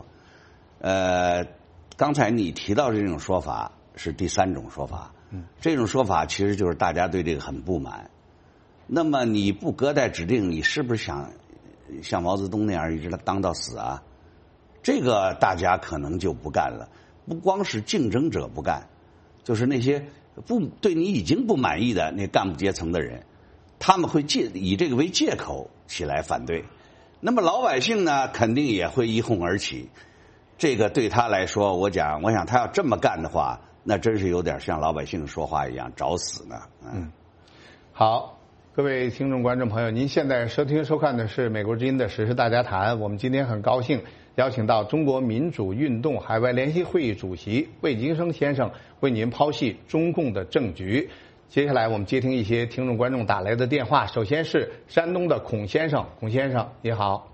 刚才你提到这种说法是第3种说法，这种说法其实就是大家对这个很不满。那么你不隔代指定，你是不是想像毛泽东那样一直当到死啊？这个大家可能就不干了。不光是竞争者不干，就是那些对你已经不满意的那干部阶层的人，他们会以这个为借口起来反对。那么老百姓呢，肯定也会一哄而起。这个对他来说，我想他要这么干的话，那真是有点像老百姓说话一样找死呢。 好。各位听众观众朋友，您现在收听收看的是美国之音的时事大家谈。我们今天很高兴邀请到中国民主运动海外联席会议主席魏京生先生为您剖析中共的政局。接下来我们接听一些听众观众打来的电话。首先是山东的孔先生，孔先生你好。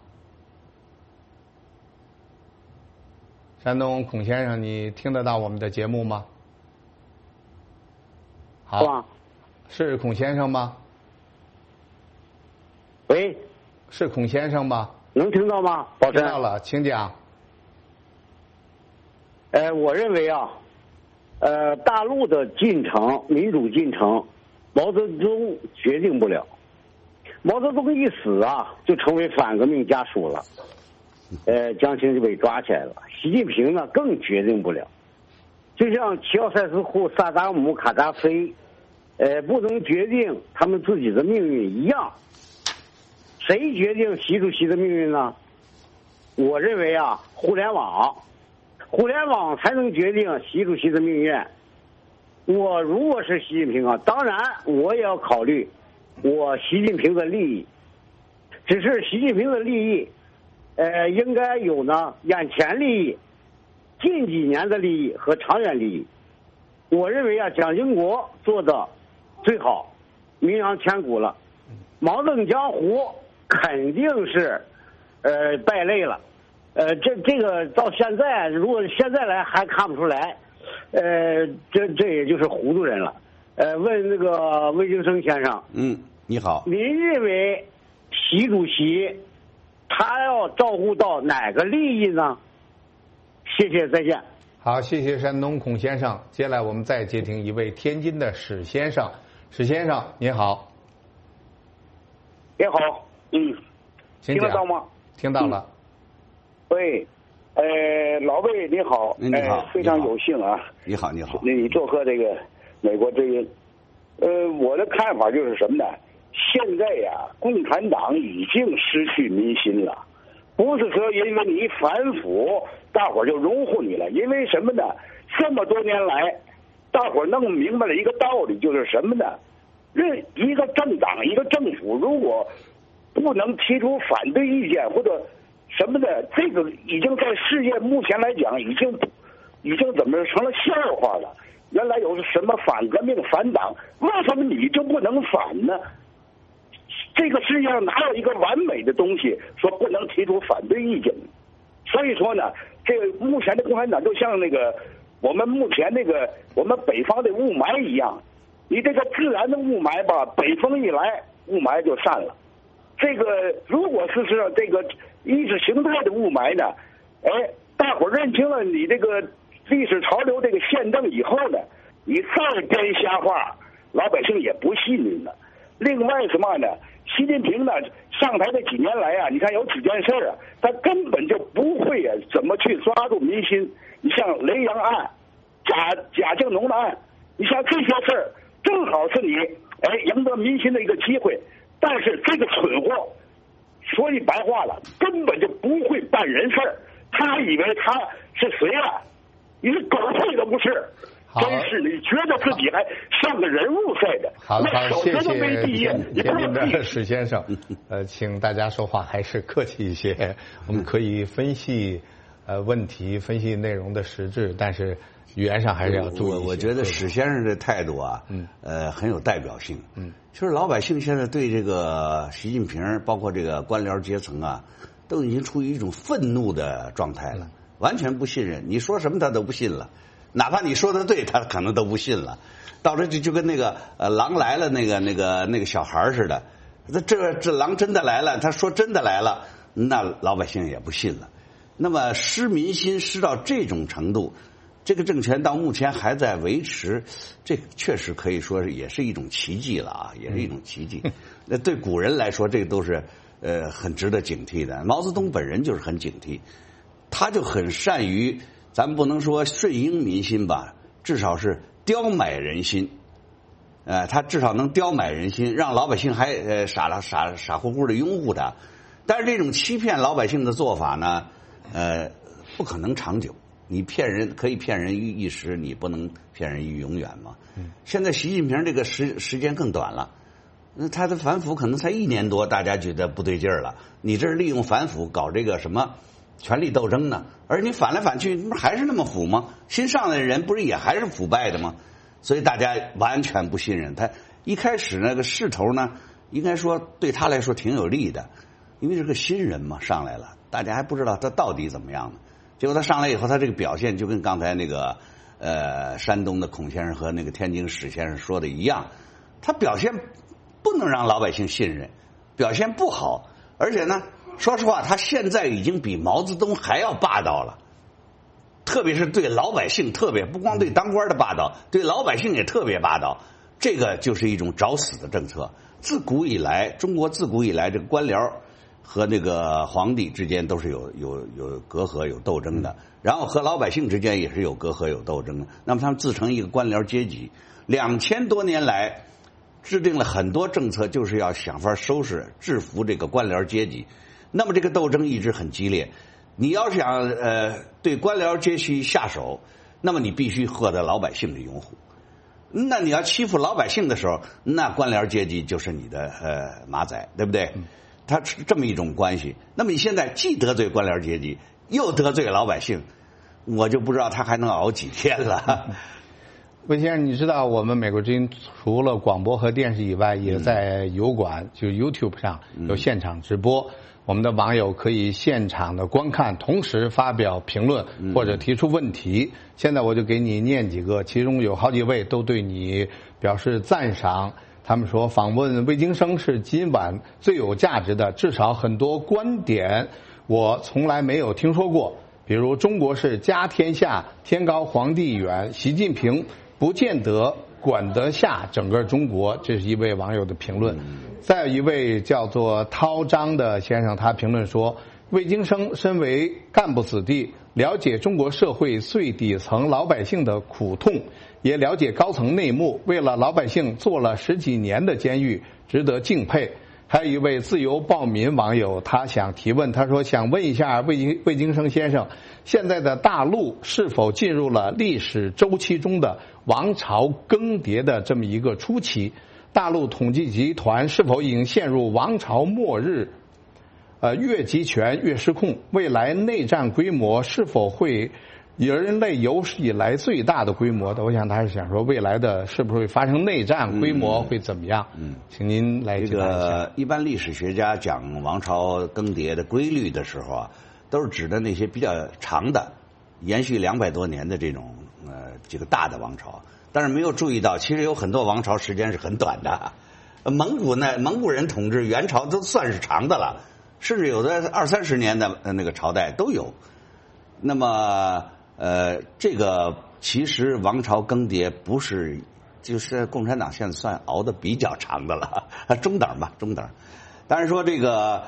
山东孔先生，你听得到我们的节目吗？好，是孔先生吗？ 喂， 是孔先生吗？ 能听到吗？保持。 听到了，请讲。 我认为啊，大陆的进程，民主进程，毛泽东决定不了。毛泽东一死啊，就成为反革命家属了。江青就被抓起来了。习近平呢，更决定不了。就像齐奥塞斯库、萨达姆、卡扎菲，不能决定他们自己的命运一样。谁决定习主席的命运呢？我认为啊，互联网才能决定习主席的命运。我如果是习近平啊，当然我也要考虑我习近平的利益，只是习近平的利益，应该有呢眼前利益、近几年的利益和长远利益。我认为啊，蒋经国做的最好，名扬千古了。毛邓江湖肯定是败类了，这个到现在，如果现在来还看不出来，这也就是糊涂人了。问那个魏京生先生， 你好， 您认为习主席他要照顾到哪个利益呢？谢谢，再见。 好，谢谢山东孔先生。接下来我们再接听一位天津的史先生。 史先生您好。 你好，听得到吗？ 听到了。 喂，老魏你好， 你好， 非常有幸啊。 你好，你好。 你做客这个美国之音，我的看法就是什么呢？现在呀，共产党已经失去民心了，不是说因为你反腐，大伙儿就拥护你了。因为什么呢？这么多年来，大伙儿弄明白了一个道理，就是什么呢？一个政党、一个政府，如果不能提出反对意见或者什么的，这个已经在世界目前来讲，已经怎么成了笑话了。原来有什么反革命、反党，为什么你就不能反呢？这个世界上哪有一个完美的东西说不能提出反对意见？所以说呢，这个目前的共产党就像那个我们目前我们北方的雾霾一样，你这个自然的雾霾吧，北风一来，雾霾就散了。这个如果是这个意识形态的雾霾呢，大伙认清了你这个历史潮流这个宪政以后呢，你再编瞎话，老百姓也不信你了。另外什么呢？习近平呢上台这几年来啊，你看有几件事啊，他根本就不会啊怎么去抓住民心。你像雷洋案、贾庆农的案，你像这些事儿，正好是你赢得民心的一个机会。但是这个蠢货，说句白话了，根本就不会办人事儿。他以为他是谁啊？你是狗屁都不是。真是你觉得自己还像个人物似的。 好了，谢谢您的史先生。请大家说话还是客气一些。我们可以分析问题、分析内容的实质，但是语言上还是要注意。 我觉得史先生的态度啊，很有代表性。就是老百姓现在对这个习近平，包括这个官僚阶层啊，都已经处于一种愤怒的状态了，完全不信任。你说什么他都不信了。哪怕你说的对，他可能都不信了。到这就跟那个狼来了那个小孩似的，这狼真的来了，他说真的来了，那老百姓也不信了。那么失民心失到这种程度，这个政权到目前还在维持，这确实可以说也是一种奇迹了啊，也是一种奇迹。那对古人来说，这都是很值得警惕的。毛泽东本人就是很警惕，他就很善于。咱们不能说顺应民心吧，至少是刁买人心。他至少能刁买人心，让老百姓还傻乎乎的拥护他。但是这种欺骗老百姓的做法呢，不可能长久。你骗人可以骗人于一时，你不能骗人于永远嘛。现在习近平这个时间更短了，他的反腐可能才1年多，大家觉得不对劲儿了。你这是利用反腐搞这个什么？权力斗争呢，而你反来反去，不还是那么腐吗？新上来的人不是也还是腐败的吗？所以大家完全不信任他。一开始那个势头呢，应该说对他来说挺有利的，因为是个新人嘛，上来了，大家还不知道他到底怎么样呢。结果他上来以后，他这个表现就跟刚才那个山东的孔先生和那个天津史先生说的一样，他表现不能让老百姓信任，表现不好，而且呢。说实话，他现在已经比毛泽东还要霸道了，特别是对老百姓，特别不光对当官的霸道，对老百姓也特别霸道。这个就是一种找死的政策。自古以来，中国自古以来，这个官僚和那个皇帝之间都是有隔阂、有斗争的，然后和老百姓之间也是有隔阂、有斗争的。那么他们自成一个官僚阶级，2000多年来制定了很多政策，就是要想法收拾、制服这个官僚阶级。那么这个斗争一直很激烈，你要是想对官僚阶级下手，那么你必须获得老百姓的拥护。那你要欺负老百姓的时候，那官僚阶级就是你的马仔，对不对？他是这么一种关系。那么你现在既得罪官僚阶级，又得罪老百姓，我就不知道他还能熬几天了。 魏先生，你知道我们美国之音除了广播和电视以外，也在油管，就是 YouTube 上有现场直播。我们的网友可以现场的观看，同时发表评论或者提出问题。现在我就给你念几个，其中有好几位都对你表示赞赏。他们说访问魏京生是今晚最有价值的，至少很多观点我从来没有听说过，比如中国是家天下，天高皇帝远，习近平不见得管得下整个中国，这是一位网友的评论。再有一位叫做涛章的先生，他评论说，魏京生身为干部子弟，了解中国社会最底层老百姓的苦痛，也了解高层内幕，为了老百姓做了10几年的监狱，值得敬佩。还有一位自由暴民网友，他想提问，他说想问一下魏京生先生，现在的大陆是否进入了历史周期中的王朝更迭的这么一个初期？大陆统计集团是否已经陷入王朝末日？越集权越失控，未来内战规模是否会人类有史以来最大的规模的？我想他是想说未来的是不是会发生内战，规模会怎么样？请您来解答一下。 一般历史学家讲王朝更迭的规律的时候啊，都是指的那些比较长的、延续200多年的这种这个大的王朝，但是没有注意到，其实有很多王朝时间是很短的。蒙古人统治元朝都算是长的了，甚至有的20-30年的那个朝代都有。那么这个其实王朝更迭不是，就是共产党现在算熬得比较长的了，中等吧，中等。但是说这个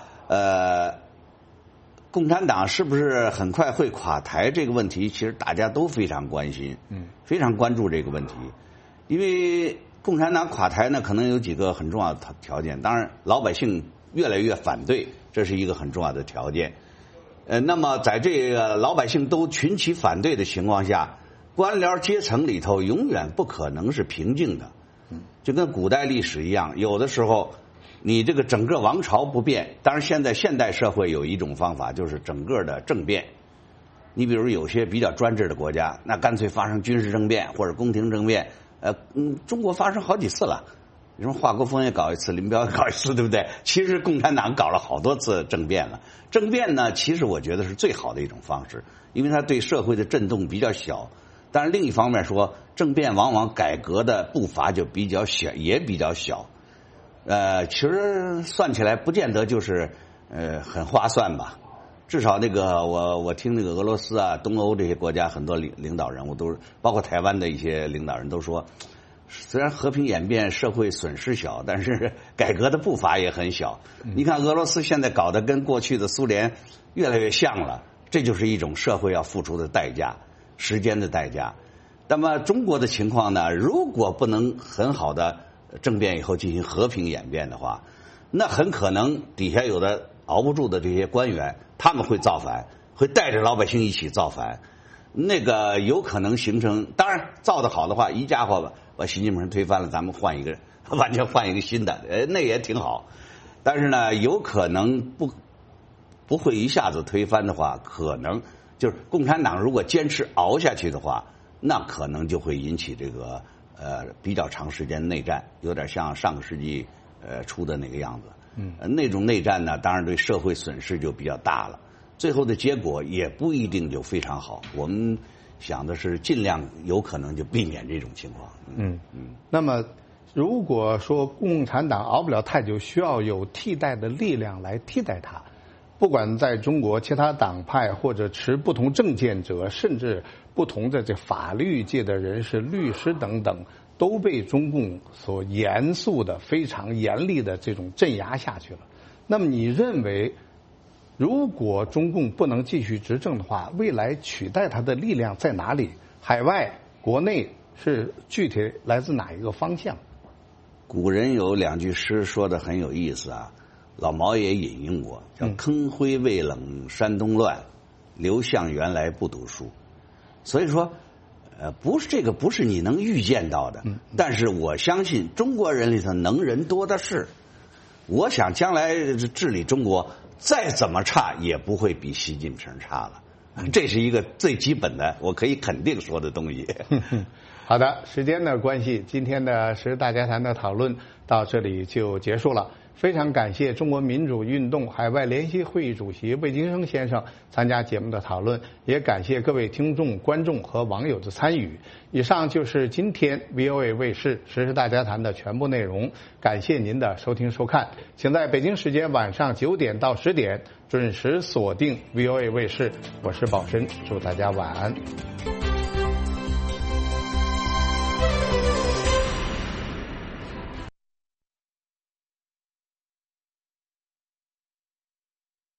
共产党是不是很快会垮台这个问题，其实大家都非常关心，非常关注这个问题。因为共产党垮台呢，可能有几个很重要的条件，当然老百姓越来越反对，这是一个很重要的条件。那么在这个老百姓都群起反对的情况下，官僚阶层里头永远不可能是平静的，就跟古代历史一样，有的时候你这个整个王朝不变，当然现在现代社会有一种方法，就是整个的政变。你比如有些比较专制的国家，那干脆发生军事政变或者宫廷政变，中国发生好几次了。你说华国锋也搞一次，林彪也搞一次，对不对？其实共产党搞了好多次政变了。政变呢，其实我觉得是最好的一种方式，因为它对社会的震动比较小。但是另一方面说，政变往往改革的步伐就比较小，也比较小。其实算起来不见得就是很划算吧。至少那个我听那个俄罗斯啊、东欧这些国家很多领导人物都是，包括台湾的一些领导人都说，虽然和平演变社会损失小，但是改革的步伐也很小。你看俄罗斯现在搞得跟过去的苏联越来越像了，这就是一种社会要付出的代价，时间的代价。那么中国的情况呢，如果不能很好的政变以后进行和平演变的话，那很可能底下有的熬不住的这些官员，他们会造反，会带着老百姓一起造反，那个有可能形成，当然造得好的话，一家伙把习近平推翻了，咱们换一个，完全换一个新的，那也挺好。但是呢，有可能不会一下子推翻的话，可能就是共产党如果坚持熬下去的话，那可能就会引起这个比较长时间内战，有点像上个世纪初的那个样子。那种内战呢，当然对社会损失就比较大了，最后的结果也不一定就非常好。我们想的是尽量有可能就避免这种情况。 那么如果说共产党熬不了太久，需要有替代的力量来替代它，不管在中国其他党派或者持不同政见者，甚至不同的这法律界的人士、律师等等，都被中共所严肃的、非常严厉的这种镇压下去了。那么你认为，如果中共不能继续执政的话，未来取代它的力量在哪里？海外、国内是具体来自哪一个方向？ 古人有2句诗说的很有意思啊，老毛也引用过，叫坑灰未冷山东乱，刘向原来不读书。所以说不是你能预见到的，但是我相信中国人里头能人多的是。我想将来治理中国再怎么差也不会比习近平差了，这是一个最基本的我可以肯定说的东西。 好的，时间的关系，今天的时事大家谈的讨论到这里就结束了。非常感谢中国民主运动海外联席会议主席魏京生先生参加节目的讨论，也感谢各位听众、观众和网友的参与。以上就是今天 VOA 卫视时事大家谈的全部内容，感谢您的收听收看，请在北京时间晚上9点到10点准时锁定 VOA 卫视，我是宝珍，祝大家晚安。